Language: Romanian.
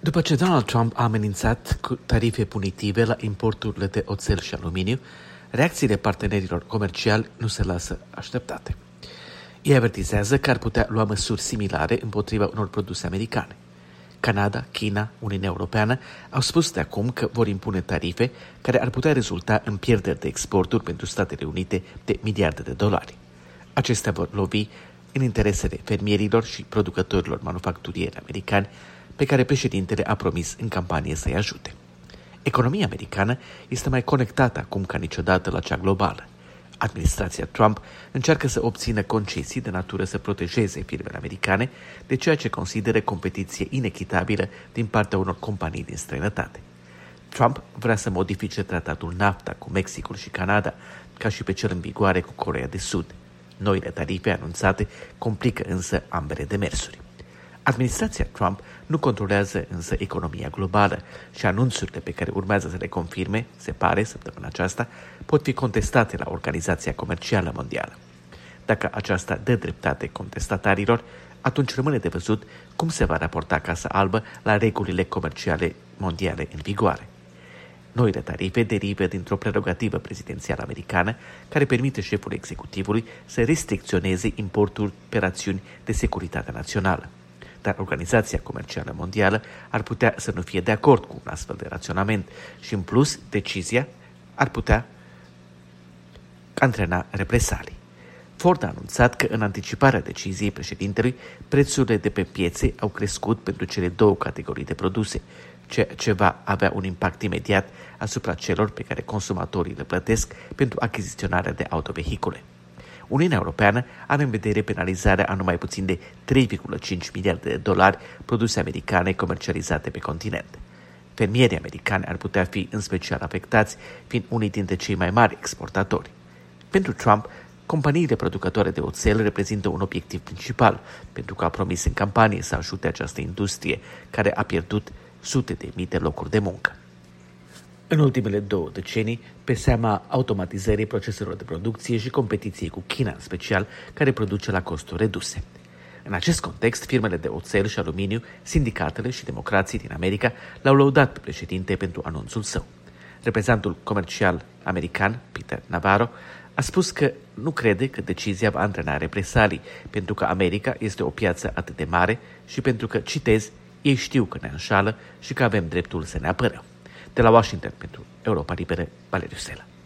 După ce Donald Trump a amenințat cu tarife punitive la importurile de oțel și aluminiu, reacțiile partenerilor comerciali nu se lasă așteptate. Ei avertizează că ar putea lua măsuri similare împotriva unor produse americane. Canada, China, Uniunea Europeană au spus de acum că vor impune tarife care ar putea rezulta în pierderi de exporturi pentru Statele Unite de miliarde de dolari. Acestea vor lovi în interesele fermierilor și producătorilor manufacturieri americani pe care președintele a promis în campanie să-i ajute. Economia americană este mai conectată acum ca niciodată la cea globală. Administrația Trump încearcă să obțină concesii de natură să protejeze firmele americane de ceea ce consideră competiție inechitabilă din partea unor companii din străinătate. Trump vrea să modifice tratatul NAFTA cu Mexicul și Canada, ca și pe cel în vigoare cu Coreea de Sud. Noile tarife anunțate complică însă ambele demersuri. Administrația Trump nu controlează însă economia globală și anunțurile pe care urmează să le confirme, se pare, săptămâna aceasta, pot fi contestate la Organizația Comercială Mondială. Dacă aceasta dă dreptate contestatarilor, atunci rămâne de văzut cum se va raporta Casa Albă la regulile comerciale mondiale în vigoare. Noile tarife derivă dintr-o prerogativă prezidențială americană care permite șefului executivului să restricționeze importul pe rațiuni de securitate națională. Dar Organizația Comercială Mondială ar putea să nu fie de acord cu un astfel de raționament și, în plus, decizia ar putea antrena represalii. Ford a anunțat că, în anticiparea deciziei președintelui, prețurile de pe piețe au crescut pentru cele două categorii de produse, ceea ce va avea un impact imediat asupra celor pe care consumatorii le plătesc pentru achiziționarea de autovehicule. Uniunea Europeană are în vedere penalizarea a numai puțin de 3,5 miliarde de dolari produse americane comercializate pe continent. Fermierii americani ar putea fi în special afectați, fiind unii dintre cei mai mari exportatori. Pentru Trump, companiile producătoare de oțel reprezintă un obiectiv principal, pentru că a promis în campanie să ajute această industrie, care a pierdut sute de mii de locuri de muncă. În ultimele 2 decenii, pe seama automatizării proceselor de producție și competiției cu China în special, care produce la costuri reduse. În acest context, firmele de oțel și aluminiu, sindicatele și democrații din America l-au lăudat pe președinte pentru anunțul său. Reprezentantul comercial american, Peter Navarro, a spus că nu crede că decizia va antrena represalii, pentru că America este o piață atât de mare și pentru că, citez, ei știu că ne înșală și că avem dreptul să ne apărăm. De la Washington pentru Europa Liberă, Valeriu Sela.